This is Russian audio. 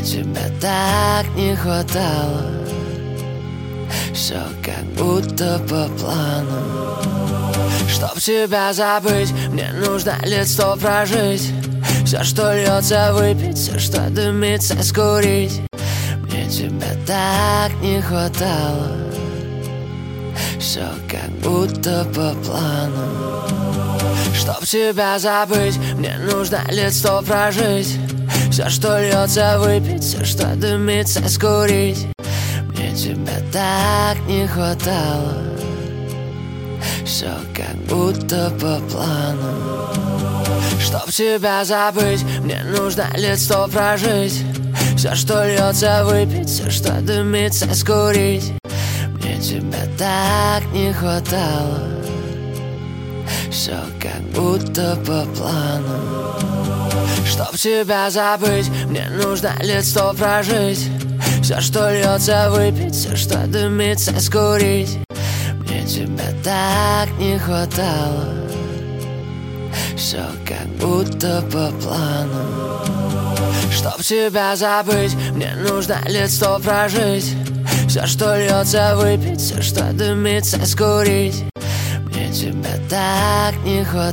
тебя так не хватало. Все как будто по плану. Чтоб тебя забыть, мне нужно лет 100 прожить. Все, что льется, выпить, все, что дымится, скурить. Мне тебя так не хватало. Все как будто по плану. Чтоб тебя забыть, мне нужно лет 100 прожить. Все, что льется, выпить, все, что дымится, скурить. Мне тебя так не хватало. Все как будто по плану. Чтоб тебя забыть, мне нужно лет 100 прожить. Все, что льется, выпить, все, что дымится, скурить. Мне тебя так не хватало. Все как будто по плану. Чтоб тебя забыть, мне нужно лет 100 прожить. Все, что льется, выпить, все, что дымится, скурить. Мне тебя так не хватало. Все как будто по плану. Чтоб тебя забыть, мне нужно лет 100 прожить. Все, что льется, выпить, все, что дымится, скурить. Мне тебя так не хватало.